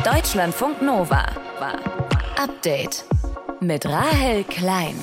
Deutschlandfunk Nova. Update mit Rahel Klein.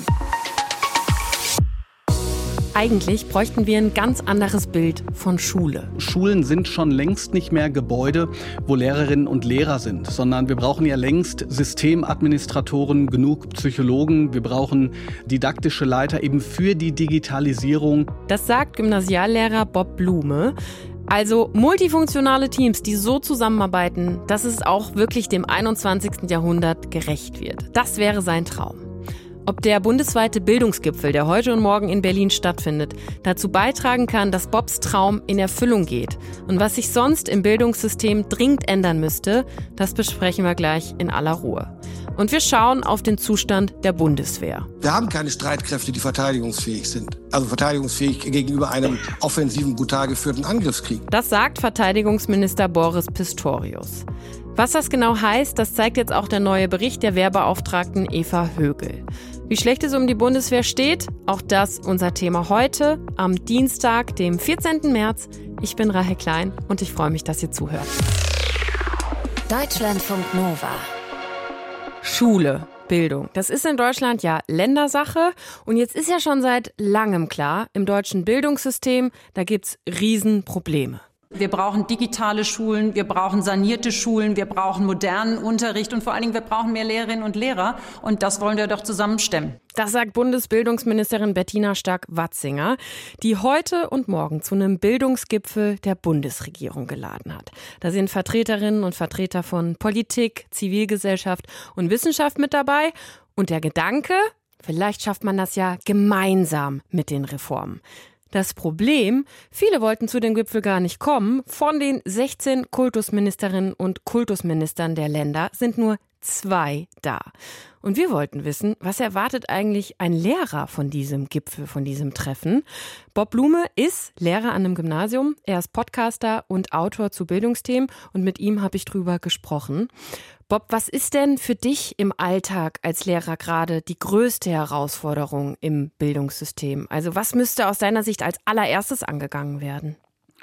Eigentlich bräuchten wir ein ganz anderes Bild von Schule. Schulen sind schon längst nicht mehr Gebäude, wo Lehrerinnen und Lehrer sind, sondern wir brauchen ja längst Systemadministratoren, genug Psychologen, wir brauchen didaktische Leiter eben für die Digitalisierung. Das sagt Gymnasiallehrer Bob Blume. Also multifunktionale Teams, die so zusammenarbeiten, dass es auch wirklich dem 21. Jahrhundert gerecht wird. Das wäre sein Traum. Ob der bundesweite Bildungsgipfel, der heute und morgen in Berlin stattfindet, dazu beitragen kann, dass Bobs Traum in Erfüllung geht. Und was sich sonst im Bildungssystem dringend ändern müsste, das besprechen wir gleich in aller Ruhe. Und wir schauen auf den Zustand der Bundeswehr. Wir haben keine Streitkräfte, die verteidigungsfähig sind. Also verteidigungsfähig gegenüber einem offensiven, brutal geführten Angriffskrieg. Das sagt Verteidigungsminister Boris Pistorius. Was das genau heißt, das zeigt jetzt auch der neue Bericht der Wehrbeauftragten Eva Högel. Wie schlecht es um die Bundeswehr steht, auch das unser Thema heute, am Dienstag, dem 14. März. Ich bin Rahel Klein und ich freue mich, dass ihr zuhört. Deutschlandfunk Nova. Schule, Bildung. Das ist in Deutschland ja Ländersache. Und jetzt ist ja schon seit langem klar, im deutschen Bildungssystem, da gibt's Riesenprobleme. Wir brauchen digitale Schulen, wir brauchen sanierte Schulen, wir brauchen modernen Unterricht und vor allen Dingen, wir brauchen mehr Lehrerinnen und Lehrer. Und das wollen wir doch zusammen stemmen. Das sagt Bundesbildungsministerin Bettina Stark-Watzinger, die heute und morgen zu einem Bildungsgipfel der Bundesregierung geladen hat. Da sind Vertreterinnen und Vertreter von Politik, Zivilgesellschaft und Wissenschaft mit dabei. Und der Gedanke, vielleicht schafft man das ja gemeinsam mit den Reformen. Das Problem, viele wollten zu dem Gipfel gar nicht kommen. Von den 16 Kultusministerinnen und Kultusministern der Länder sind nur 2 da. Und wir wollten wissen, was erwartet eigentlich ein Lehrer von diesem Gipfel, von diesem Treffen? Bob Blume ist Lehrer an einem Gymnasium. Er ist Podcaster und Autor zu Bildungsthemen und mit ihm habe ich drüber gesprochen. Bob, was ist denn für dich im Alltag als Lehrer gerade die größte Herausforderung im Bildungssystem? Also was müsste aus deiner Sicht als allererstes angegangen werden?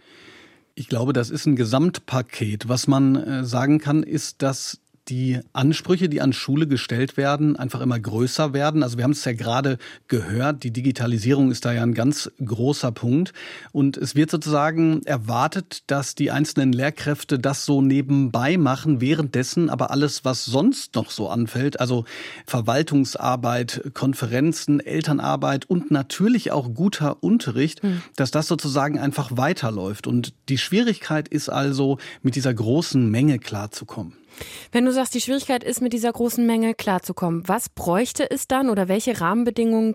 Ich glaube, das ist ein Gesamtpaket. Was man sagen kann, ist, dass die Ansprüche, die an Schule gestellt werden, einfach immer größer werden. Also wir haben es ja gerade gehört, die Digitalisierung ist da ja ein ganz großer Punkt. Und es wird sozusagen erwartet, dass die einzelnen Lehrkräfte das so nebenbei machen, währenddessen aber alles, was sonst noch so anfällt, also Verwaltungsarbeit, Konferenzen, Elternarbeit und natürlich auch guter Unterricht, dass das sozusagen einfach weiterläuft. Und die Schwierigkeit ist also, mit dieser großen Menge klarzukommen. Wenn du sagst, die Schwierigkeit ist, mit dieser großen Menge klarzukommen, was bräuchte es dann oder welche Rahmenbedingungen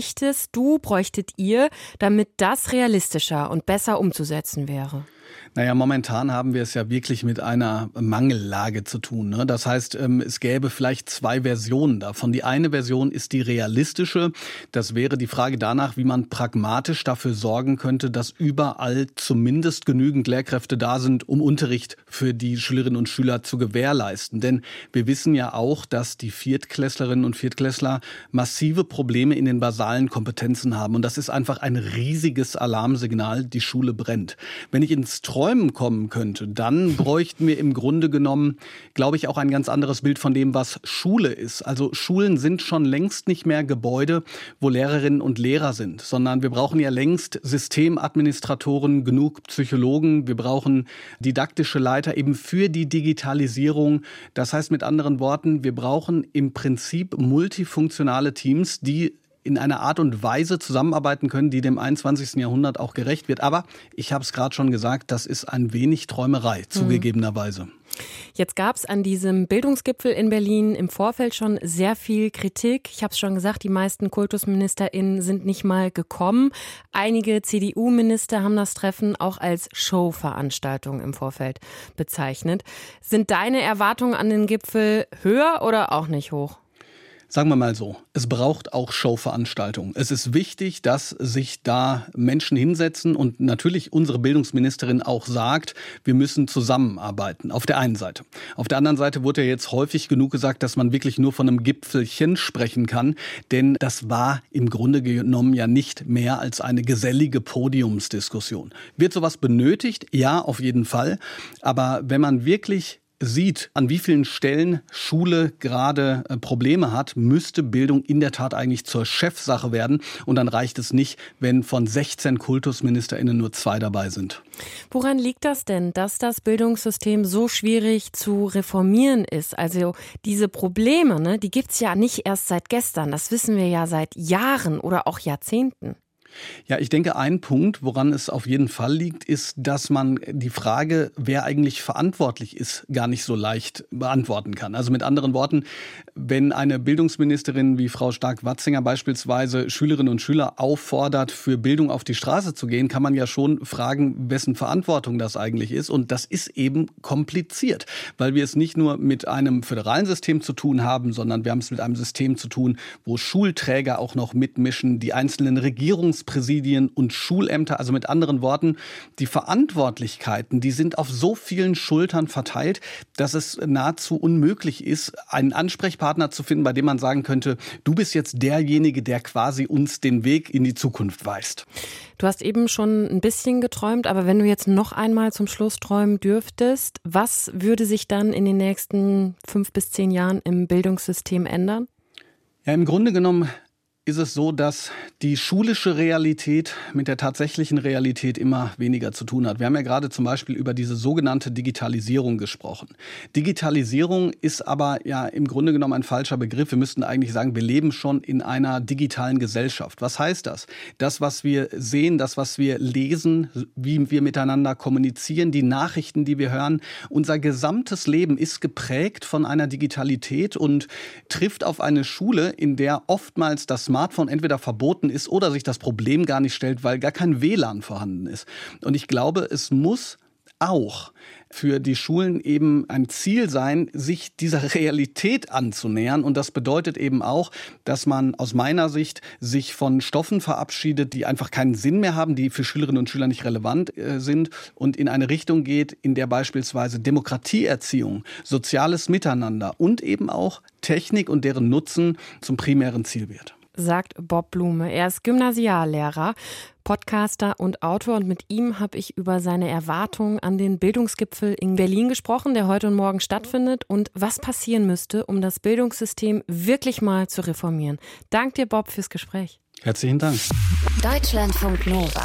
bräuchtet ihr, damit das realistischer und besser umzusetzen wäre? Naja, momentan haben wir es ja wirklich mit einer Mangellage zu tun, ne? Das heißt, es gäbe vielleicht 2 Versionen davon. Die eine Version ist die realistische. Das wäre die Frage danach, wie man pragmatisch dafür sorgen könnte, dass überall zumindest genügend Lehrkräfte da sind, um Unterricht für die Schülerinnen und Schüler zu gewährleisten. Denn wir wissen ja auch, dass die Viertklässlerinnen und Viertklässler massive Probleme in den basalen Kompetenzen haben. Und das ist einfach ein riesiges Alarmsignal, die Schule brennt. Wenn ich ins Träumen kommen könnte, dann bräuchten wir im Grunde genommen, glaube ich, auch ein ganz anderes Bild von dem, was Schule ist. Also Schulen sind schon längst nicht mehr Gebäude, wo Lehrerinnen und Lehrer sind, sondern wir brauchen ja längst Systemadministratoren, genug Psychologen, wir brauchen didaktische Leiter eben für die Digitalisierung. Das heißt mit anderen Worten, wir brauchen im Prinzip multifunktionale Teams, die in einer Art und Weise zusammenarbeiten können, die dem 21. Jahrhundert auch gerecht wird. Aber ich habe es gerade schon gesagt, das ist ein wenig Träumerei, zugegebenerweise. Jetzt gab es an diesem Bildungsgipfel in Berlin im Vorfeld schon sehr viel Kritik. Ich habe es schon gesagt, die meisten KultusministerInnen sind nicht mal gekommen. Einige CDU-Minister haben das Treffen auch als Showveranstaltung im Vorfeld bezeichnet. Sind deine Erwartungen an den Gipfel höher oder auch nicht hoch? Sagen wir mal so, es braucht auch Showveranstaltungen. Es ist wichtig, dass sich da Menschen hinsetzen und natürlich unsere Bildungsministerin auch sagt, wir müssen zusammenarbeiten, auf der einen Seite. Auf der anderen Seite wurde ja jetzt häufig genug gesagt, dass man wirklich nur von einem Gipfelchen sprechen kann, denn das war im Grunde genommen ja nicht mehr als eine gesellige Podiumsdiskussion. Wird sowas benötigt? Ja, auf jeden Fall. Aber wenn man wirklich sieht, an wie vielen Stellen Schule gerade Probleme hat, müsste Bildung in der Tat eigentlich zur Chefsache werden. Und dann reicht es nicht, wenn von 16 KultusministerInnen nur 2 dabei sind. Woran liegt das denn, dass das Bildungssystem so schwierig zu reformieren ist? Also diese Probleme, ne, die gibt's ja nicht erst seit gestern. Das wissen wir ja seit Jahren oder auch Jahrzehnten. Ja, ich denke, ein Punkt, woran es auf jeden Fall liegt, ist, dass man die Frage, wer eigentlich verantwortlich ist, gar nicht so leicht beantworten kann. Also mit anderen Worten, wenn eine Bildungsministerin wie Frau Stark-Watzinger beispielsweise Schülerinnen und Schüler auffordert, für Bildung auf die Straße zu gehen, kann man ja schon fragen, wessen Verantwortung das eigentlich ist. Und das ist eben kompliziert, weil wir es nicht nur mit einem föderalen System zu tun haben, sondern wir haben es mit einem System zu tun, wo Schulträger auch noch mitmischen, die einzelnen Regierungspräsidien und Schulämter, also mit anderen Worten, die Verantwortlichkeiten, die sind auf so vielen Schultern verteilt, dass es nahezu unmöglich ist, einen Ansprechpartner zu finden, bei dem man sagen könnte, du bist jetzt derjenige, der quasi uns den Weg in die Zukunft weist. Du hast eben schon ein bisschen geträumt, aber wenn du jetzt noch einmal zum Schluss träumen dürftest, was würde sich dann in den nächsten 5 bis 10 Jahren im Bildungssystem ändern? Ja, im Grunde genommen ist es so, dass die schulische Realität mit der tatsächlichen Realität immer weniger zu tun hat. Wir haben ja gerade zum Beispiel über diese sogenannte Digitalisierung gesprochen. Digitalisierung ist aber ja im Grunde genommen ein falscher Begriff. Wir müssten eigentlich sagen, wir leben schon in einer digitalen Gesellschaft. Was heißt das? Das, was wir sehen, das, was wir lesen, wie wir miteinander kommunizieren, die Nachrichten, die wir hören, unser gesamtes Leben ist geprägt von einer Digitalität und trifft auf eine Schule, in der oftmals das Smartphone entweder verboten ist oder sich das Problem gar nicht stellt, weil gar kein WLAN vorhanden ist. Und ich glaube, es muss auch für die Schulen eben ein Ziel sein, sich dieser Realität anzunähern. Und das bedeutet eben auch, dass man aus meiner Sicht sich von Stoffen verabschiedet, die einfach keinen Sinn mehr haben, die für Schülerinnen und Schüler nicht relevant sind und in eine Richtung geht, in der beispielsweise Demokratieerziehung, soziales Miteinander und eben auch Technik und deren Nutzen zum primären Ziel wird. Sagt Bob Blume. Er ist Gymnasiallehrer, Podcaster und Autor und mit ihm habe ich über seine Erwartungen an den Bildungsgipfel in Berlin gesprochen, der heute und morgen stattfindet und was passieren müsste, um das Bildungssystem wirklich mal zu reformieren. Dank dir, Bob, fürs Gespräch. Herzlichen Dank. Deutschlandfunk Nova.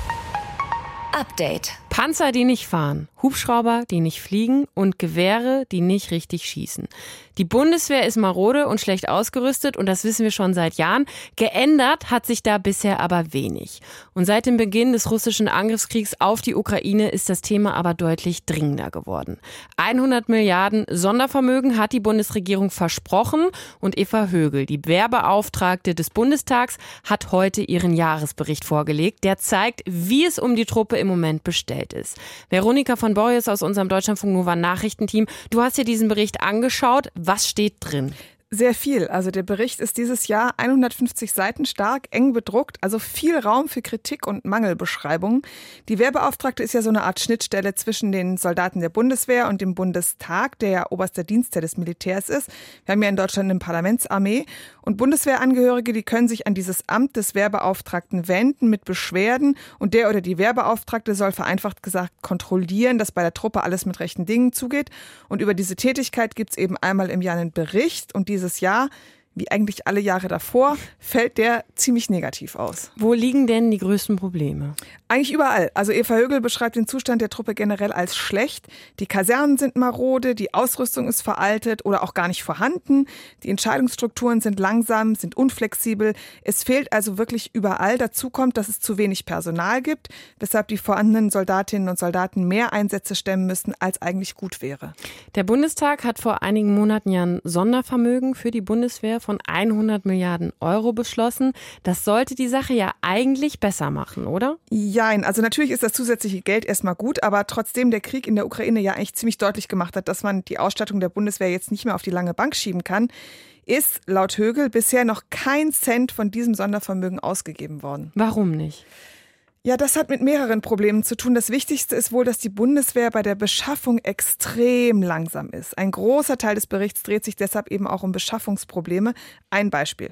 Update. Panzer, die nicht fahren, Hubschrauber, die nicht fliegen und Gewehre, die nicht richtig schießen. Die Bundeswehr ist marode und schlecht ausgerüstet und das wissen wir schon seit Jahren. Geändert hat sich da bisher aber wenig. Und seit dem Beginn des russischen Angriffskriegs auf die Ukraine ist das Thema aber deutlich dringender geworden. 100 Milliarden Sondervermögen hat die Bundesregierung versprochen und Eva Högel, die Wehrbeauftragte des Bundestags, hat heute ihren Jahresbericht vorgelegt. Der zeigt, wie es um die Truppe im Moment bestellt ist. Veronika von Borries aus unserem Deutschlandfunk Nova Nachrichtenteam, du hast dir diesen Bericht angeschaut. Was steht drin? Sehr viel. Also der Bericht ist dieses Jahr 150 Seiten stark, eng bedruckt, also viel Raum für Kritik und Mangelbeschreibungen. Die Wehrbeauftragte ist ja so eine Art Schnittstelle zwischen den Soldaten der Bundeswehr und dem Bundestag, der ja oberster Dienstherr des Militärs ist. Wir haben ja in Deutschland eine Parlamentsarmee und Bundeswehrangehörige, die können sich an dieses Amt des Wehrbeauftragten wenden mit Beschwerden und der oder die Wehrbeauftragte soll vereinfacht gesagt kontrollieren, dass bei der Truppe alles mit rechten Dingen zugeht. Und über diese Tätigkeit gibt es eben einmal im Jahr einen Bericht und dieses Jahr, wie eigentlich alle Jahre davor, fällt der ziemlich negativ aus. Wo liegen denn die größten Probleme? Eigentlich überall. Also Eva Högel beschreibt den Zustand der Truppe generell als schlecht. Die Kasernen sind marode, die Ausrüstung ist veraltet oder auch gar nicht vorhanden. Die Entscheidungsstrukturen sind langsam, sind unflexibel. Es fehlt also wirklich überall. Dazu kommt, dass es zu wenig Personal gibt, weshalb die vorhandenen Soldatinnen und Soldaten mehr Einsätze stemmen müssen, als eigentlich gut wäre. Der Bundestag hat vor einigen Monaten ja ein Sondervermögen für die Bundeswehr von 100 Milliarden Euro beschlossen. Das sollte die Sache ja eigentlich besser machen, oder? Jein, also natürlich ist das zusätzliche Geld erstmal gut, aber trotzdem der Krieg in der Ukraine ja eigentlich ziemlich deutlich gemacht hat, dass man die Ausstattung der Bundeswehr jetzt nicht mehr auf die lange Bank schieben kann, ist laut Högel bisher noch kein Cent von diesem Sondervermögen ausgegeben worden. Warum nicht? Ja, das hat mit mehreren Problemen zu tun. Das Wichtigste ist wohl, dass die Bundeswehr bei der Beschaffung extrem langsam ist. Ein großer Teil des Berichts dreht sich deshalb eben auch um Beschaffungsprobleme. Ein Beispiel.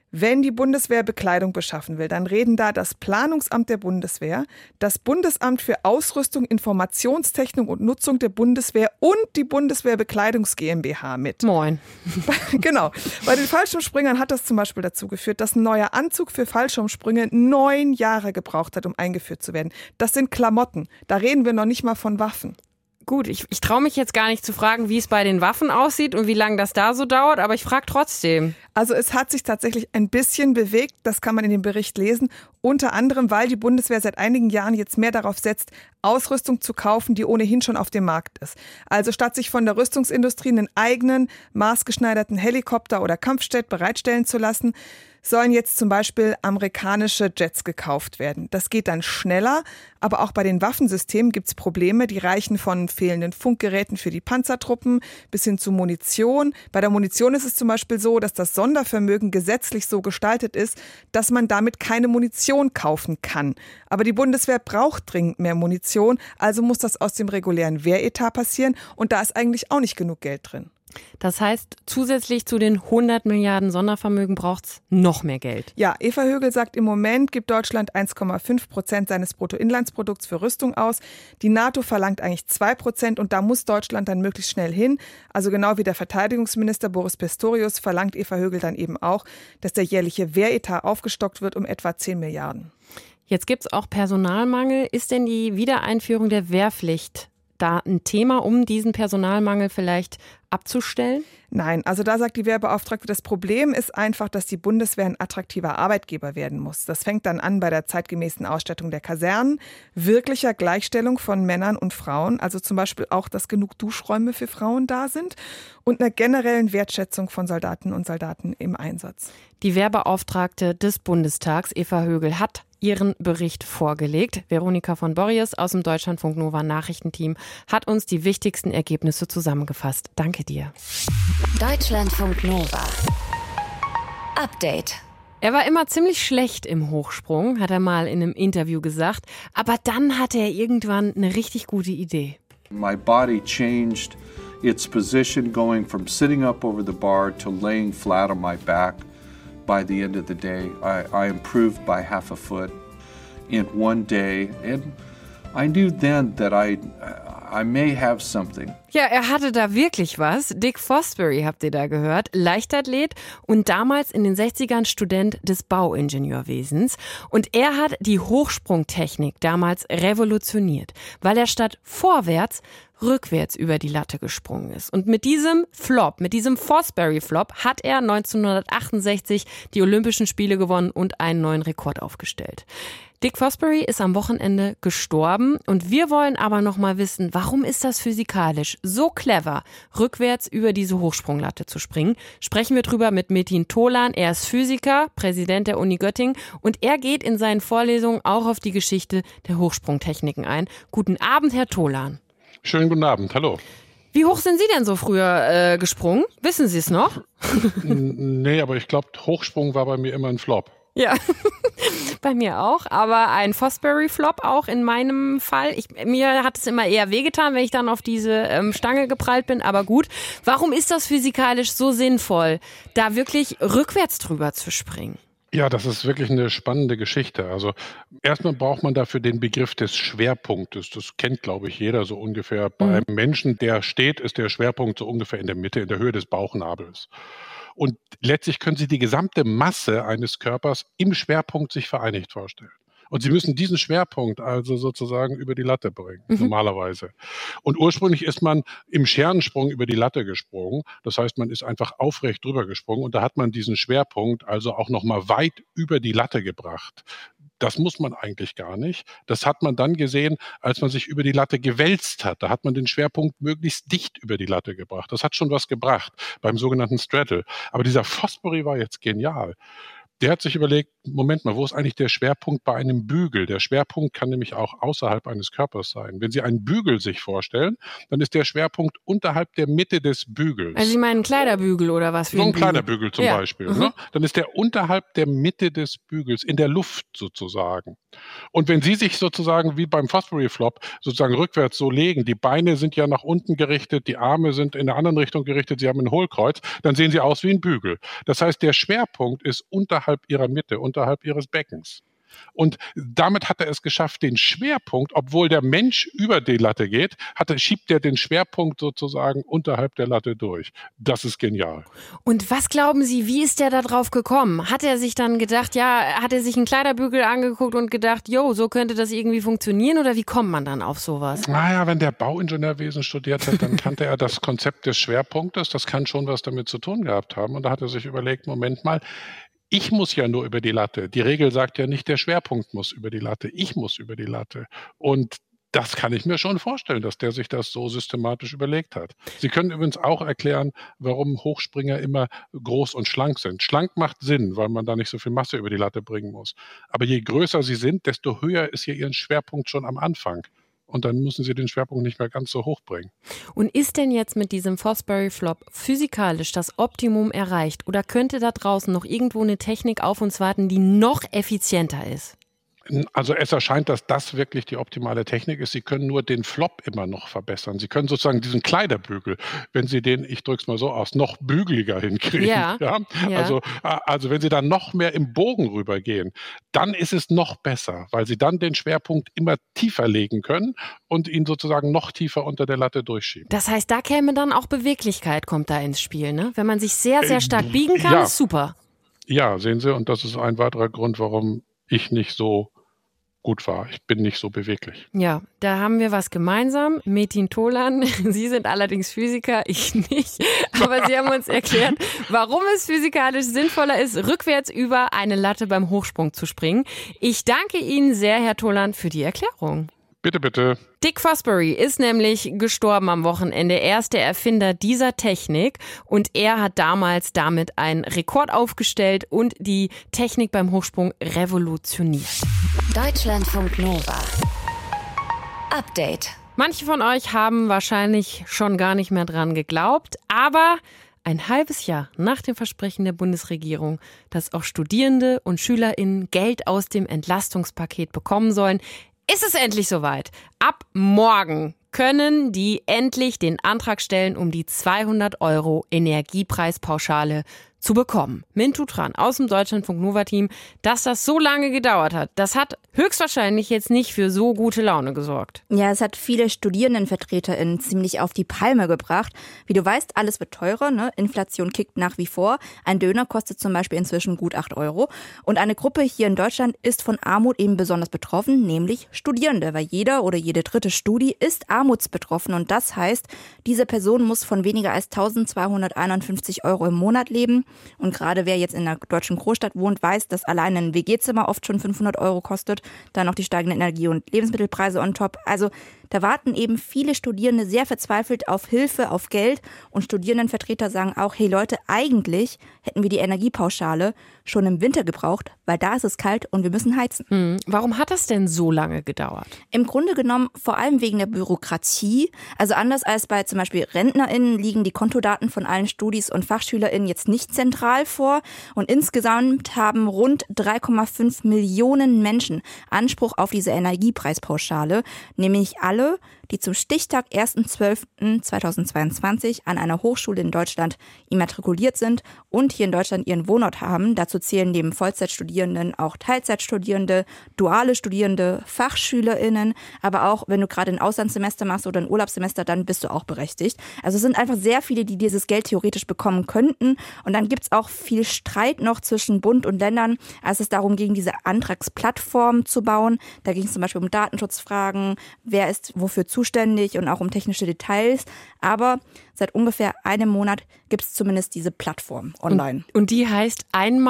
Wenn die Bundeswehr Bekleidung beschaffen will, dann reden da das Planungsamt der Bundeswehr, das Bundesamt für Ausrüstung, Informationstechnik und Nutzung der Bundeswehr und die Bundeswehr Bekleidungs GmbH mit. Moin. Genau. Bei den Fallschirmspringern hat das zum Beispiel dazu geführt, dass ein neuer Anzug für Fallschirmsprünge 9 Jahre gebraucht hat, um eingeführt zu werden. Das sind Klamotten. Da reden wir noch nicht mal von Waffen. Gut, ich traue mich jetzt gar nicht zu fragen, wie es bei den Waffen aussieht und wie lange das da so dauert, aber ich frage trotzdem. Also es hat sich tatsächlich ein bisschen bewegt, das kann man in dem Bericht lesen, unter anderem, weil die Bundeswehr seit einigen Jahren jetzt mehr darauf setzt, Ausrüstung zu kaufen, die ohnehin schon auf dem Markt ist. Also statt sich von der Rüstungsindustrie einen eigenen, maßgeschneiderten Helikopter oder Kampfjet bereitstellen zu lassen, sollen jetzt zum Beispiel amerikanische Jets gekauft werden. Das geht dann schneller, aber auch bei den Waffensystemen gibt es Probleme. Die reichen von fehlenden Funkgeräten für die Panzertruppen bis hin zu Munition. Bei der Munition ist es zum Beispiel so, dass das Sondervermögen gesetzlich so gestaltet ist, dass man damit keine Munition kaufen kann. Aber die Bundeswehr braucht dringend mehr Munition, also muss das aus dem regulären Wehretat passieren und da ist eigentlich auch nicht genug Geld drin. Das heißt, zusätzlich zu den 100 Milliarden Sondervermögen braucht es noch mehr Geld. Ja, Eva Högel sagt, im Moment gibt Deutschland 1,5% seines Bruttoinlandsprodukts für Rüstung aus. Die NATO verlangt eigentlich 2% und da muss Deutschland dann möglichst schnell hin. Also genau wie der Verteidigungsminister Boris Pistorius verlangt Eva Högel dann eben auch, dass der jährliche Wehretat aufgestockt wird um etwa 10 Milliarden. Jetzt gibt es auch Personalmangel. Ist denn die Wiedereinführung der Wehrpflicht da ein Thema, um diesen Personalmangel vielleicht abzustellen? Nein, also da sagt die Wehrbeauftragte, das Problem ist einfach, dass die Bundeswehr ein attraktiver Arbeitgeber werden muss. Das fängt dann an bei der zeitgemäßen Ausstattung der Kasernen, wirklicher Gleichstellung von Männern und Frauen, also zum Beispiel auch, dass genug Duschräume für Frauen da sind und einer generellen Wertschätzung von Soldaten und Soldaten im Einsatz. Die Wehrbeauftragte des Bundestags, Eva Högel, hat ihren Bericht vorgelegt. Veronika von Borries aus dem Deutschlandfunk Nova Nachrichtenteam hat uns die wichtigsten Ergebnisse zusammengefasst. Danke dir. Deutschlandfunk Nova. Update. Er war immer ziemlich schlecht im Hochsprung, hat er mal in einem Interview gesagt. Aber dann hatte er irgendwann eine richtig gute Idee. My body changed its position, going from sitting up over the bar to laying flat on my back. By the end of the day, I improved by half a foot in one day, and I knew then that I may have something. Ja, er hatte da wirklich was. Dick Fosbury habt ihr da gehört, Leichtathlet und damals in den 60ern Student des Bauingenieurwesens. Und er hat die Hochsprungtechnik damals revolutioniert, weil er statt vorwärts rückwärts über die Latte gesprungen ist. Und mit diesem Flop, mit diesem Fosbury-Flop hat er 1968 die Olympischen Spiele gewonnen und einen neuen Rekord aufgestellt. Dick Fosbury ist am Wochenende gestorben und wir wollen aber noch mal wissen, warum ist das physikalisch so clever, rückwärts über diese Hochsprunglatte zu springen? Sprechen wir drüber mit Metin Tolan. Er ist Physiker, Präsident der Uni Göttingen und er geht in seinen Vorlesungen auch auf die Geschichte der Hochsprungtechniken ein. Guten Abend, Herr Tolan. Schönen guten Abend, hallo. Wie hoch sind Sie denn so früher gesprungen? Wissen Sie es noch? Nee, aber ich glaube, Hochsprung war bei mir immer ein Flop. Ja, bei mir auch, aber ein Fosbury-Flop auch in meinem Fall. Mir hat es immer eher wehgetan, wenn ich dann auf diese Stange geprallt bin, aber gut. Warum ist das physikalisch so sinnvoll, da wirklich rückwärts drüber zu springen? Ja, das ist wirklich eine spannende Geschichte. Also erstmal braucht man dafür den Begriff des Schwerpunktes. Das kennt, glaube ich, jeder so ungefähr. Bei einem Menschen, der steht, ist der Schwerpunkt so ungefähr in der Mitte, in der Höhe des Bauchnabels. Und letztlich können Sie die gesamte Masse eines Körpers im Schwerpunkt sich vereinigt vorstellen. Und Sie müssen diesen Schwerpunkt also sozusagen über die Latte bringen, normalerweise. Und ursprünglich ist man im Scherensprung über die Latte gesprungen. Das heißt, man ist einfach aufrecht drüber gesprungen und da hat man diesen Schwerpunkt also auch nochmal weit über die Latte gebracht. Das muss man eigentlich gar nicht. Das hat man dann gesehen, als man sich über die Latte gewälzt hat. Da hat man den Schwerpunkt möglichst dicht über die Latte gebracht. Das hat schon was gebracht beim sogenannten Straddle. Aber dieser Fosbury war jetzt genial. Der hat sich überlegt, Moment mal, wo ist eigentlich der Schwerpunkt bei einem Bügel? Der Schwerpunkt kann nämlich auch außerhalb eines Körpers sein. Wenn Sie einen Bügel sich vorstellen, dann ist der Schwerpunkt unterhalb der Mitte des Bügels. Also Sie meinen Kleiderbügel oder was? So ein Kleiderbügel zum Beispiel. Ne? Dann ist der unterhalb der Mitte des Bügels, in der Luft sozusagen. Und wenn Sie sich sozusagen wie beim Fosbury Flop sozusagen rückwärts so legen, die Beine sind ja nach unten gerichtet, die Arme sind in der anderen Richtung gerichtet, Sie haben ein Hohlkreuz, dann sehen Sie aus wie ein Bügel. Das heißt, der Schwerpunkt ist unterhalb Ihrer Mitte, unterhalb Ihres Beckens. Und damit hat er es geschafft, den Schwerpunkt, obwohl der Mensch über die Latte geht, schiebt er den Schwerpunkt sozusagen unterhalb der Latte durch. Das ist genial. Und was glauben Sie, wie ist der da drauf gekommen? Hat er sich dann gedacht, hat er sich einen Kleiderbügel angeguckt und gedacht, so könnte das irgendwie funktionieren? Oder wie kommt man dann auf sowas? Naja, wenn der Bauingenieurwesen studiert hat, dann kannte er das Konzept des Schwerpunktes. Das kann schon was damit zu tun gehabt haben. Und da hat er sich überlegt, Moment mal, ich muss ja nur über die Latte. Die Regel sagt ja nicht, der Schwerpunkt muss über die Latte. Ich muss über die Latte. Und das kann ich mir schon vorstellen, dass der sich das so systematisch überlegt hat. Sie können übrigens auch erklären, warum Hochspringer immer groß und schlank sind. Schlank macht Sinn, weil man da nicht so viel Masse über die Latte bringen muss. Aber je größer sie sind, desto höher ist hier ihr Schwerpunkt schon am Anfang. Und dann müssen sie den Schwerpunkt nicht mehr ganz so hoch bringen. Und ist denn jetzt mit diesem Fosbury Flop physikalisch das Optimum erreicht? Oder könnte da draußen noch irgendwo eine Technik auf uns warten, die noch effizienter ist? Also es erscheint, dass das wirklich die optimale Technik ist. Sie können nur den Flop immer noch verbessern. Sie können sozusagen diesen Kleiderbügel, wenn Sie den, ich drücke es mal so aus, noch bügeliger hinkriegen. Ja. Also wenn Sie dann noch mehr im Bogen rübergehen, dann ist es noch besser, weil Sie dann den Schwerpunkt immer tiefer legen können und ihn sozusagen noch tiefer unter der Latte durchschieben. Das heißt, da käme dann auch Beweglichkeit, kommt da ins Spiel, ne? Wenn man sich sehr, sehr stark biegen kann, ist super. Ja, sehen Sie, und das ist ein weiterer Grund, warum ich nicht so gut war. Ich bin nicht so beweglich. Ja, da haben wir was gemeinsam. Metin Tolan, Sie sind allerdings Physiker, ich nicht. Aber Sie haben uns erklärt, warum es physikalisch sinnvoller ist, rückwärts über eine Latte beim Hochsprung zu springen. Ich danke Ihnen sehr, Herr Tolan, für die Erklärung. Bitte, bitte. Dick Fosbury ist nämlich gestorben am Wochenende. Er ist der Erfinder dieser Technik und er hat damals damit einen Rekord aufgestellt und die Technik beim Hochsprung revolutioniert. Deutschlandfunk Nova. Update. Manche von euch haben wahrscheinlich schon gar nicht mehr dran geglaubt, aber ein halbes Jahr nach dem Versprechen der Bundesregierung, dass auch Studierende und SchülerInnen Geld aus dem Entlastungspaket bekommen sollen, ist es endlich soweit. Ab morgen können die endlich den Antrag stellen, um die 200 € Energiepreispauschale zu bekommen. Mintu Tran aus dem Deutschlandfunk Nova Team, dass das so lange gedauert hat, das hat höchstwahrscheinlich jetzt nicht für so gute Laune gesorgt. Ja, es hat viele StudierendenvertreterInnen ziemlich auf die Palme gebracht. Wie du weißt, alles wird teurer, ne? Inflation kickt nach wie vor. Ein Döner kostet zum Beispiel inzwischen gut 8 €. Und eine Gruppe hier in Deutschland ist von Armut eben besonders betroffen, nämlich Studierende, weil jeder oder jede dritte Studi ist armutsbetroffen. Und das heißt, diese Person muss von weniger als 1.251 € im Monat leben. Und gerade wer jetzt in einer deutschen Großstadt wohnt, weiß, dass allein ein WG-Zimmer oft schon 500 € kostet. Dann noch die steigenden Energie- und Lebensmittelpreise on top. Also da warten eben viele Studierende sehr verzweifelt auf Hilfe, auf Geld. Und Studierendenvertreter sagen auch, hey Leute, eigentlich hätten wir die Energiepauschale schon im Winter gebraucht, weil da ist es kalt und wir müssen heizen. Warum hat das denn so lange gedauert? Im Grunde genommen vor allem wegen der Bürokratie. Also anders als bei zum Beispiel RentnerInnen liegen die Kontodaten von allen Studis und FachschülerInnen jetzt nicht zentral vor. Und insgesamt haben rund 3,5 Millionen Menschen Anspruch auf diese Energiepreispauschale, nämlich alle, die zum Stichtag 1.12.2022 an einer Hochschule in Deutschland immatrikuliert sind und hier in Deutschland ihren Wohnort haben. Dazu zählen neben Vollzeitstudierenden auch Teilzeitstudierende, duale Studierende, FachschülerInnen, aber auch, wenn du gerade ein Auslandssemester machst oder ein Urlaubssemester, dann bist du auch berechtigt. Also es sind einfach sehr viele, die dieses Geld theoretisch bekommen könnten. Und dann gibt es auch viel Streit noch zwischen Bund und Ländern, als es darum ging, diese Antragsplattform zu bauen. Da ging es zum Beispiel um Datenschutzfragen, wer ist wofür zuständig und auch um technische Details. Aber Seit ungefähr einem Monat gibt es zumindest diese Plattform online. Und die heißt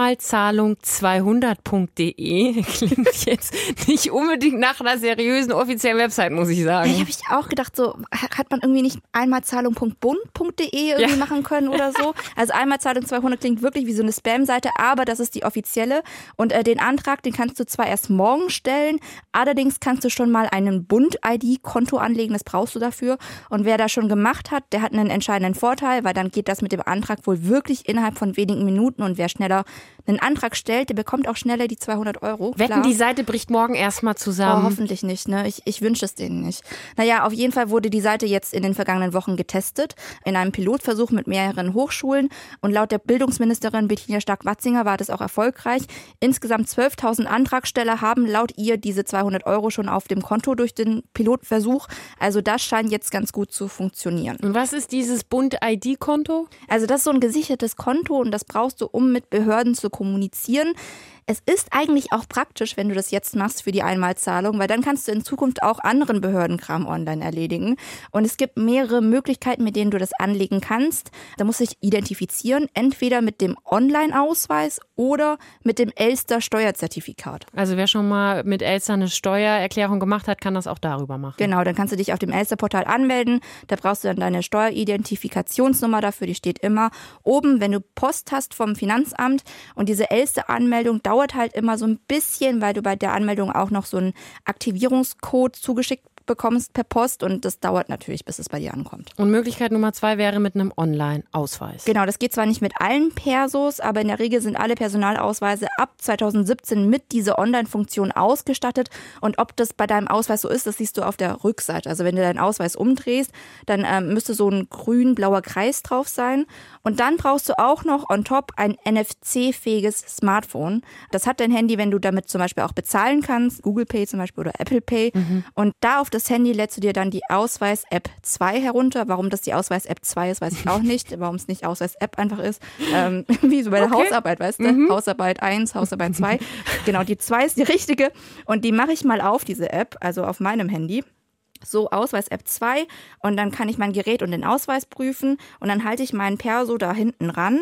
einmalzahlung200.de. Klingt jetzt nicht unbedingt nach einer seriösen offiziellen Website, muss ich sagen. Ich habe ich auch gedacht, so hat man irgendwie nicht einmalzahlung.bund.de irgendwie machen können oder so. Also Einmalzahlung 200 klingt wirklich wie so eine Spam-Seite, aber das ist die offizielle. Und den Antrag, den kannst du zwar erst morgen stellen, allerdings kannst du schon mal einen Bund-ID-Konto anlegen, das brauchst du dafür. Und wer das schon gemacht hat, der hat einen entscheidenden Vorteil, weil dann geht das mit dem Antrag wohl wirklich innerhalb von wenigen Minuten und wer schneller einen Antrag stellt, der bekommt auch schneller die 200 €. Wetten, klar. die Seite bricht morgen erstmal zusammen. Oh, hoffentlich nicht, ne? Ich wünsche es denen nicht. Naja, auf jeden Fall wurde die Seite jetzt in den vergangenen Wochen getestet, in einem Pilotversuch mit mehreren Hochschulen und laut der Bildungsministerin Bettina Stark-Watzinger war das auch erfolgreich. Insgesamt 12.000 Antragsteller haben laut ihr diese 200 € schon auf dem Konto durch den Pilotversuch. Also das scheint jetzt ganz gut zu funktionieren. Und was ist dieses Bund-ID-Konto? Also das ist so ein gesichertes Konto und das brauchst du, um mit Behörden zu kommunizieren. Es ist eigentlich auch praktisch, wenn du das jetzt machst für die Einmalzahlung, weil dann kannst du in Zukunft auch anderen Behördenkram online erledigen. Und es gibt mehrere Möglichkeiten, mit denen du das anlegen kannst. Da musst du dich identifizieren, entweder mit dem Online-Ausweis oder mit dem Elster Steuerzertifikat. Also wer schon mal mit Elster eine Steuererklärung gemacht hat, kann das auch darüber machen. Genau, dann kannst du dich auf dem Elster-Portal anmelden. Da brauchst du dann deine Steueridentifikationsnummer dafür, die steht immer oben, wenn du Post hast vom Finanzamt. Und diese Elster-Anmeldung dauert halt immer so ein bisschen, weil du bei der Anmeldung auch noch so einen Aktivierungscode zugeschickt bekommst per Post und das dauert natürlich, bis es bei dir ankommt. Und Möglichkeit Nummer 2 wäre mit einem Online-Ausweis. Genau, das geht zwar nicht mit allen Persos, aber in der Regel sind alle Personalausweise ab 2017 mit dieser Online-Funktion ausgestattet und ob das bei deinem Ausweis so ist, das siehst du auf der Rückseite. Also wenn du deinen Ausweis umdrehst, dann müsste so ein grün-blauer Kreis drauf sein und dann brauchst du auch noch on top ein NFC-fähiges Smartphone. Das hat dein Handy, wenn du damit zum Beispiel auch bezahlen kannst, Google Pay zum Beispiel oder Apple Pay und da auf das Handy lädst du dir dann die Ausweis-App 2 herunter. Warum das die Ausweis-App 2 ist, weiß ich auch nicht. Warum es nicht Ausweis-App einfach ist. Wie so bei der Hausarbeit, weißt du? Hausarbeit 1, Hausarbeit 2. Genau, die 2 ist die richtige. Und die mache ich mal auf, diese App, also auf meinem Handy. So, Ausweis-App 2. Und dann kann ich mein Gerät und den Ausweis prüfen. Und dann halte ich meinen Perso da hinten ran.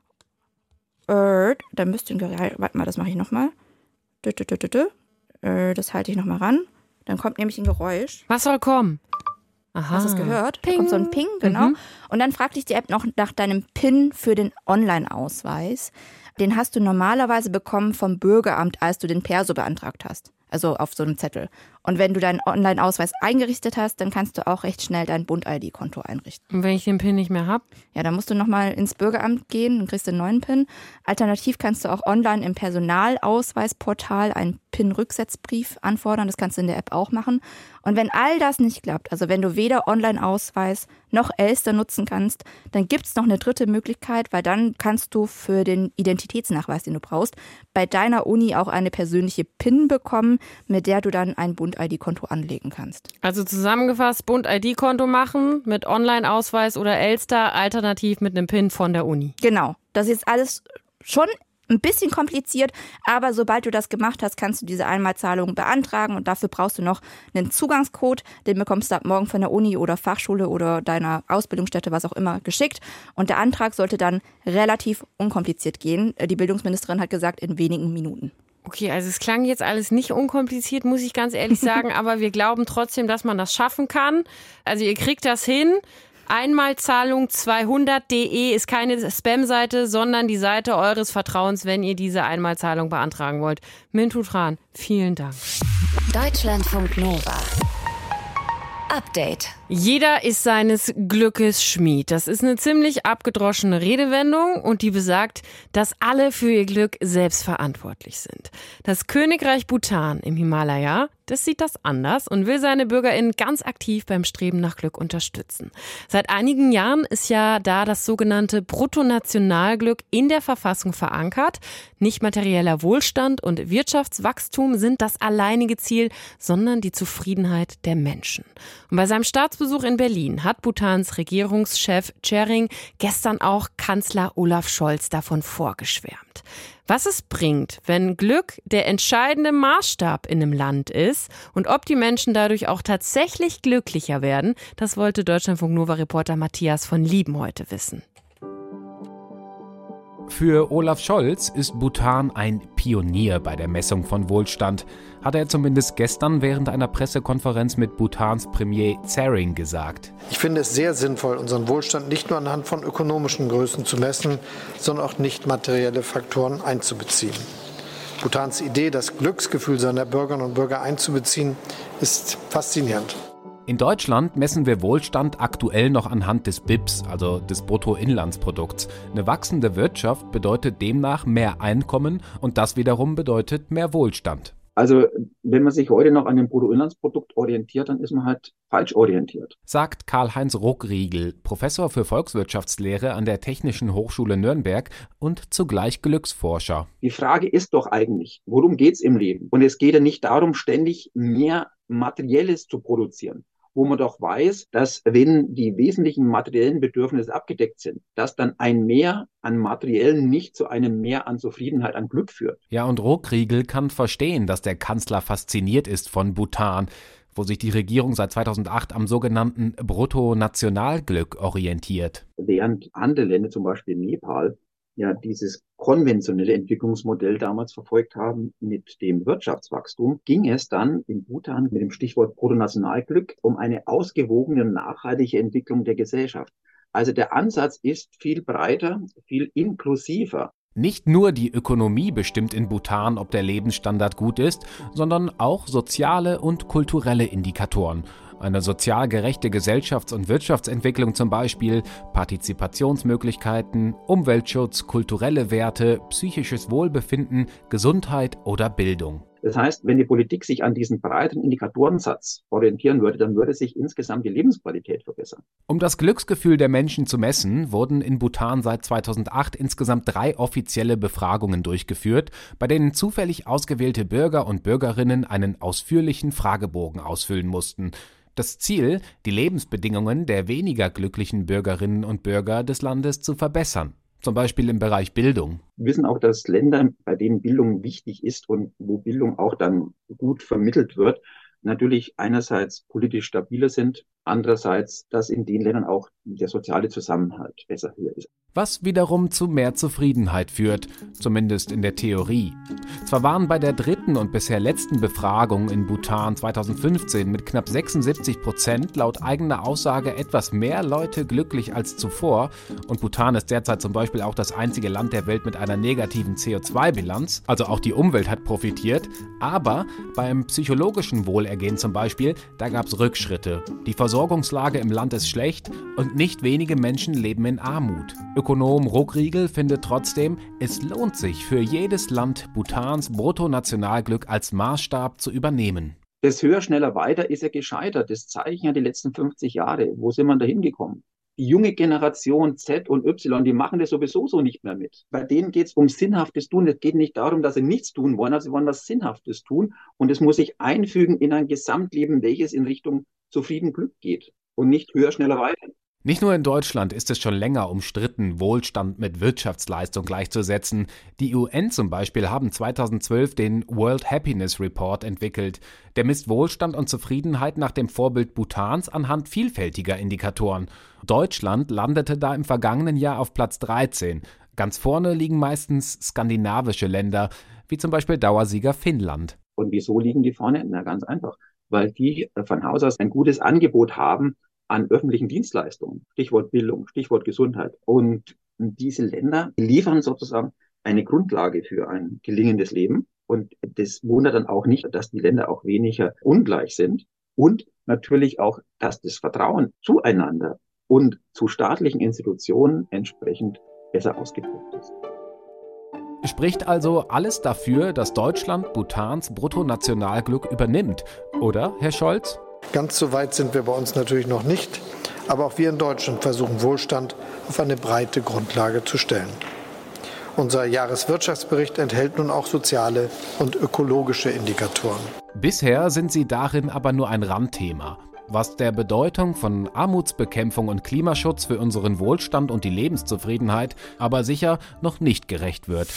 Dann müsste ein Gerät, warte mal, das mache ich nochmal. Das halte ich nochmal ran. Dann kommt nämlich ein Geräusch. Was soll kommen? Aha. Hast du es gehört? Ping. Da kommt so ein Ping, genau. Und dann fragt dich die App noch nach deinem PIN für den Online-Ausweis. Den hast du normalerweise bekommen vom Bürgeramt, als du den Perso beantragt hast. Also auf so einem Zettel. Und wenn du deinen Online-Ausweis eingerichtet hast, dann kannst du auch recht schnell dein Bund-ID-Konto einrichten. Und wenn ich den PIN nicht mehr habe? Ja, dann musst du nochmal ins Bürgeramt gehen und kriegst einen neuen PIN. Alternativ kannst du auch online im Personalausweisportal einen PIN-Rücksetzbrief anfordern. Das kannst du in der App auch machen. Und wenn all das nicht klappt, also wenn du weder Online-Ausweis noch Elster nutzen kannst, dann gibt es noch eine dritte Möglichkeit, weil dann kannst du für den Identitätsnachweis, den du brauchst, bei deiner Uni auch eine persönliche PIN bekommen, mit der du dann ein Bund-ID-Konto anlegen kannst. Also zusammengefasst, Bund-ID-Konto machen mit Online-Ausweis oder Elster, alternativ mit einem PIN von der Uni. Genau, das ist alles schon ein bisschen kompliziert, aber sobald du das gemacht hast, kannst du diese Einmalzahlung beantragen und dafür brauchst du noch einen Zugangscode, den bekommst du ab morgen von der Uni oder Fachschule oder deiner Ausbildungsstätte, was auch immer, geschickt und der Antrag sollte dann relativ unkompliziert gehen. Die Bildungsministerin hat gesagt, in wenigen Minuten. Okay, also es klang jetzt alles nicht unkompliziert, muss ich ganz ehrlich sagen, aber wir glauben trotzdem, dass man das schaffen kann. Also ihr kriegt das hin. Einmalzahlung200.de ist keine Spam-Seite, sondern die Seite eures Vertrauens, wenn ihr diese Einmalzahlung beantragen wollt. Mintu Tran, vielen Dank. Deutschlandfunk Nova. Update. Jeder ist seines Glückes Schmied. Das ist eine ziemlich abgedroschene Redewendung und die besagt, dass alle für ihr Glück selbst verantwortlich sind. Das Königreich Bhutan im Himalaya, das sieht das anders und will seine BürgerInnen ganz aktiv beim Streben nach Glück unterstützen. Seit einigen Jahren ist ja da das sogenannte Bruttonationalglück in der Verfassung verankert. Nicht materieller Wohlstand und Wirtschaftswachstum sind das alleinige Ziel, sondern die Zufriedenheit der Menschen. Und bei seinem Staatsbesuch Staatsbesuch in Berlin hat Bhutans Regierungschef Tshering gestern auch Kanzler Olaf Scholz davon vorgeschwärmt. Was es bringt, wenn Glück der entscheidende Maßstab in einem Land ist und ob die Menschen dadurch auch tatsächlich glücklicher werden, das wollte Deutschlandfunk Nova-Reporter Matthias von Lieben heute wissen. Für Olaf Scholz ist Bhutan ein Pionier bei der Messung von Wohlstand, hat er zumindest gestern während einer Pressekonferenz mit Bhutans Premier Tshering gesagt. Ich finde es sehr sinnvoll, unseren Wohlstand nicht nur anhand von ökonomischen Größen zu messen, sondern auch nicht materielle Faktoren einzubeziehen. Bhutans Idee, das Glücksgefühl seiner Bürgerinnen und Bürger einzubeziehen, ist faszinierend. In Deutschland messen wir Wohlstand aktuell noch anhand des BIPs, also des Bruttoinlandsprodukts. Eine wachsende Wirtschaft bedeutet demnach mehr Einkommen und das wiederum bedeutet mehr Wohlstand. Also wenn man sich heute noch an dem Bruttoinlandsprodukt orientiert, dann ist man halt falsch orientiert. Sagt Karl-Heinz Ruckriegel, Professor für Volkswirtschaftslehre an der Technischen Hochschule Nürnberg und zugleich Glücksforscher. Die Frage ist doch eigentlich, worum geht's im Leben? Und es geht ja nicht darum, ständig mehr Materielles zu produzieren, wo man doch weiß, dass wenn die wesentlichen materiellen Bedürfnisse abgedeckt sind, dass dann ein Mehr an Materiellen nicht zu einem Mehr an Zufriedenheit, an Glück führt. Ja, und Ruckriegel kann verstehen, dass der Kanzler fasziniert ist von Bhutan, wo sich die Regierung seit 2008 am sogenannten Bruttonationalglück orientiert. Während andere Länder, zum Beispiel Nepal, ja dieses konventionelle Entwicklungsmodell damals verfolgt haben mit dem Wirtschaftswachstum, ging es dann in Bhutan mit dem Stichwort Bruttonationalglück um eine ausgewogene, nachhaltige Entwicklung der Gesellschaft. Also der Ansatz ist viel breiter, viel inklusiver. Nicht nur die Ökonomie bestimmt in Bhutan, ob der Lebensstandard gut ist, sondern auch soziale und kulturelle Indikatoren. Eine sozial gerechte Gesellschafts- und Wirtschaftsentwicklung zum Beispiel, Partizipationsmöglichkeiten, Umweltschutz, kulturelle Werte, psychisches Wohlbefinden, Gesundheit oder Bildung. Das heißt, wenn die Politik sich an diesen breiten Indikatorensatz orientieren würde, dann würde sich insgesamt die Lebensqualität verbessern. Um das Glücksgefühl der Menschen zu messen, wurden in Bhutan seit 2008 insgesamt 3 offizielle Befragungen durchgeführt, bei denen zufällig ausgewählte Bürger und Bürgerinnen einen ausführlichen Fragebogen ausfüllen mussten. Das Ziel, die Lebensbedingungen der weniger glücklichen Bürgerinnen und Bürger des Landes zu verbessern. Zum Beispiel im Bereich Bildung. Wir wissen auch, dass Länder, bei denen Bildung wichtig ist und wo Bildung auch dann gut vermittelt wird, natürlich einerseits politisch stabiler sind, andererseits, dass in den Ländern auch der soziale Zusammenhalt besser hier ist. Was wiederum zu mehr Zufriedenheit führt, zumindest in der Theorie. Zwar waren bei der 3. und bisher letzten Befragung in Bhutan 2015 mit knapp 76% laut eigener Aussage etwas mehr Leute glücklich als zuvor und Bhutan ist derzeit zum Beispiel auch das einzige Land der Welt mit einer negativen CO2-Bilanz, also auch die Umwelt hat profitiert, aber beim psychologischen Wohlergehen zum Beispiel, da gab es Rückschritte. Die Versorgungslage im Land ist schlecht und nicht wenige Menschen leben in Armut. Ökonom Ruckriegel findet trotzdem, es lohnt sich für jedes Land Bhutans Bruttonationalglück als Maßstab zu übernehmen. Das höher, schneller, weiter ist ja gescheitert. Das zeigen ja die letzten 50 Jahre. Wo sind wir da hingekommen? Die junge Generation Z und Y, die machen das sowieso so nicht mehr mit. Bei denen geht es um sinnhaftes Tun. Es geht nicht darum, dass sie nichts tun wollen, also sie wollen was Sinnhaftes tun. Und es muss sich einfügen in ein Gesamtleben, welches in Richtung zufrieden Glück geht und nicht höher, schneller, weiter. Nicht nur in Deutschland ist es schon länger umstritten, Wohlstand mit Wirtschaftsleistung gleichzusetzen. Die UN zum Beispiel haben 2012 den World Happiness Report entwickelt. Der misst Wohlstand und Zufriedenheit nach dem Vorbild Bhutans anhand vielfältiger Indikatoren. Deutschland landete da im vergangenen Jahr auf Platz 13. Ganz vorne liegen meistens skandinavische Länder, wie zum Beispiel Dauersieger Finnland. Und wieso liegen die vorne? Na, ganz einfach. Weil die von Haus aus ein gutes Angebot haben an öffentlichen Dienstleistungen. Stichwort Bildung, Stichwort Gesundheit. Und diese Länder liefern sozusagen eine Grundlage für ein gelingendes Leben. Und das wundert dann auch nicht, dass die Länder auch weniger ungleich sind. Und natürlich auch, dass das Vertrauen zueinander und zu staatlichen Institutionen entsprechend besser ausgeprägt ist. Spricht also alles dafür, dass Deutschland Bhutans Bruttonationalglück übernimmt, oder, Herr Scholz? Ganz so weit sind wir bei uns natürlich noch nicht, aber auch wir in Deutschland versuchen Wohlstand auf eine breite Grundlage zu stellen. Unser Jahreswirtschaftsbericht enthält nun auch soziale und ökologische Indikatoren. Bisher sind sie darin aber nur ein Randthema. was der Bedeutung von Armutsbekämpfung und Klimaschutz für unseren Wohlstand und die Lebenszufriedenheit aber sicher noch nicht gerecht wird.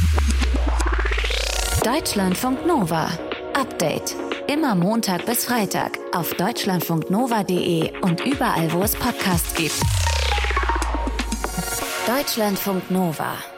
Deutschlandfunk Nova. Update. Immer Montag bis Freitag auf deutschlandfunknova.de und überall, wo es Podcasts gibt. Deutschlandfunk Nova.